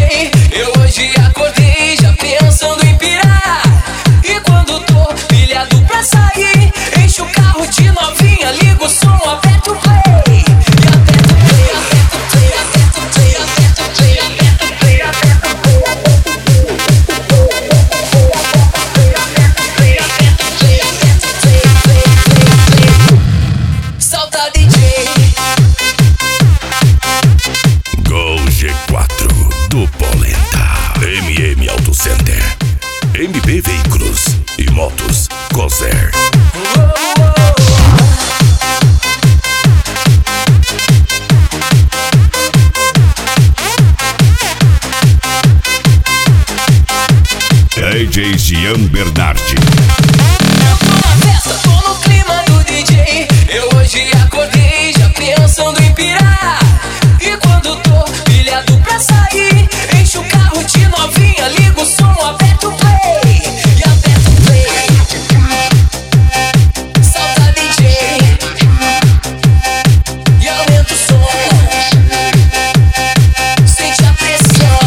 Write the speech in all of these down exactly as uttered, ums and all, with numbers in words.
J. Eu hoje acordei já pensando em pirar. E quando tô pilhado pra sair, encho o carro de novinha, ligo o som, aperto o play. E aperto o play, aperto o play, aperto o play, aperto o play, aperto o play, aperto o play, aperto o play, aperto o play, aperto o play, aperto o play, aperto o play, play, play, play. Solta D J. Gol G quatro do Polenta, M M Auto Center, M B Veículos e Motos Cozer. D J Jean Bernardi. Eu tô na festa, tô no clima do D J. Eu hoje acordei já pensando em pirar. E quando tô pilhado pra sair, encho o carro de novinha, ligo o som, aperto o play. E aperto o play. Solta D J. E aumenta o som. Sente a pressão.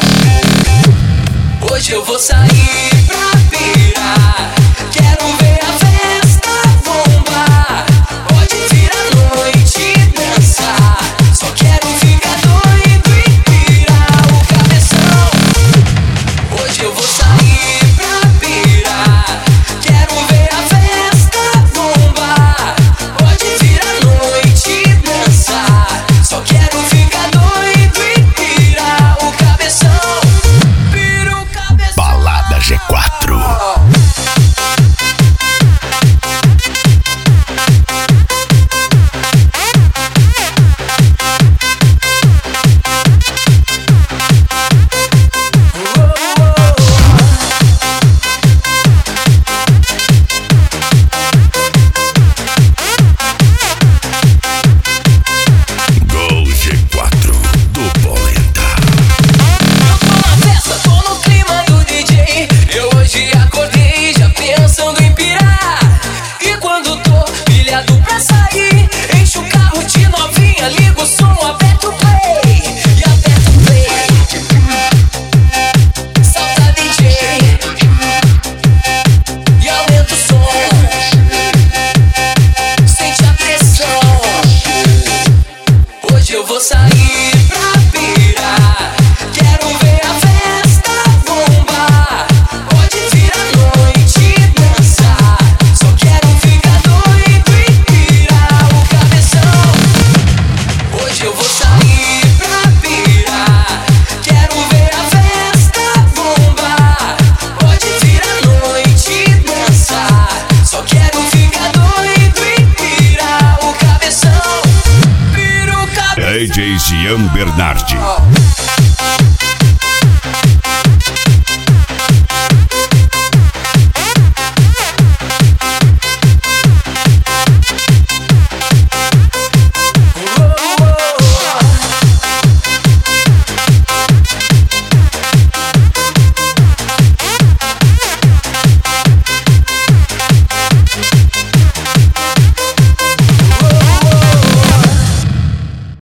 Hoje eu vou sair pra pirar. Quero ver a festa bombar. Pode vir a noite e dançar. Só quero ficar doido e pirar o cabeção. Hoje eu vou sair pra pirar. Quero ver a festa bombar. Pode vir a noite e dançar. Só quero ficar doido e pirar o cabeção. Pira o cabeção. Balada G quatro. Gol G quatro do Polenta. Eu tô na festa, tô no clima do D J. Eu hoje acordei já pensando em pirar. E quando tô pilhado pra sair, encho o carro de novinha, ligo o som, aperto o play. E aperto o play. Solta D J. E aumenta o som. Sente a pressão. Hoje eu vou sair pra pirar. Quero ver a festa bombar. Pode vir a noite e dançar. Só quero ficar doido e pirar o cabeção. Hoje eu vou sair pra pirar. Quero ver a festa bombar. Pode vir a noite e dançar. Só quero ficar doido e pirar o cabeção. Pira o cabeção. D J Jean Bernardi.